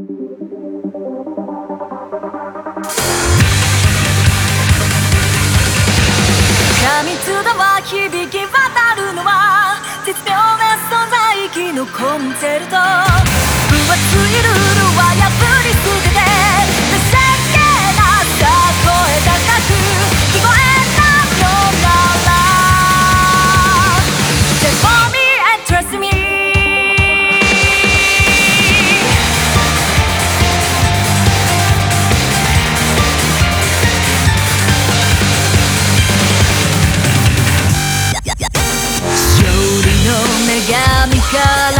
過密度は響き渡るのは絶妙な存在意義のコンチェルト。分厚いルールは破り捨てて情けなさ声高く聞こえたのなら Just for me and trust me。女神から